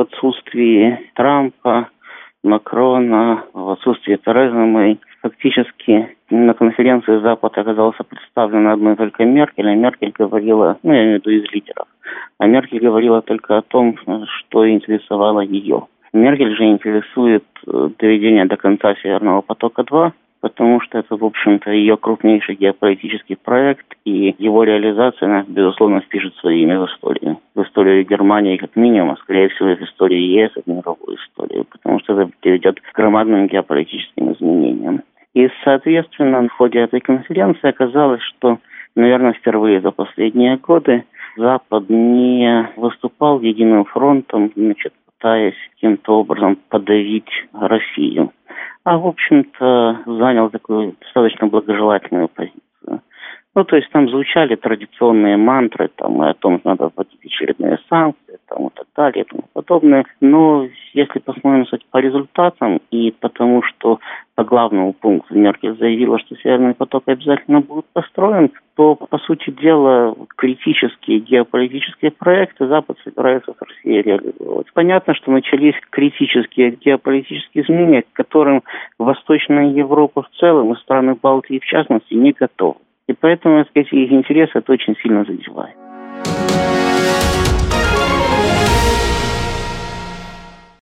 отсутствии Трампа, Макрона, в отсутствии Терезы Мэй, фактически на конференции Запад оказался представлен одной только Меркель, а Меркель говорила, я имею в виду из лидеров, а Меркель говорила только о том, что интересовало ее. Меркель же интересует доведение до конца Северного потока-2, потому что это, в общем-то, ее крупнейший геополитический проект, и его реализация, она, безусловно, впишет свое имя в историю. В историю Германии как минимум, а скорее всего в историю ЕС, в мировую историю, потому что это приведет к громадным геополитическим изменениям. И, соответственно, в ходе этой конференции оказалось, что, наверное, впервые за последние годы Запад не выступал единым фронтом, пытаясь каким-то образом подавить Россию, а, в общем-то, занял такую достаточно благожелательную позицию. То есть там звучали традиционные мантры о том, что надо вводить очередные санкции, и так далее, и тому подобное. Но если посмотрим, по результатам и потому, что по главному пункту Меркель заявила, что Северный поток обязательно будет построен, то, по сути дела, критические геополитические проекты Запад собирается с Россией реализовывать. Понятно, что начались критические геополитические изменения, к которым Восточная Европа в целом и страны Балтии в частности не готовы. И поэтому, их интересы это очень сильно задевает.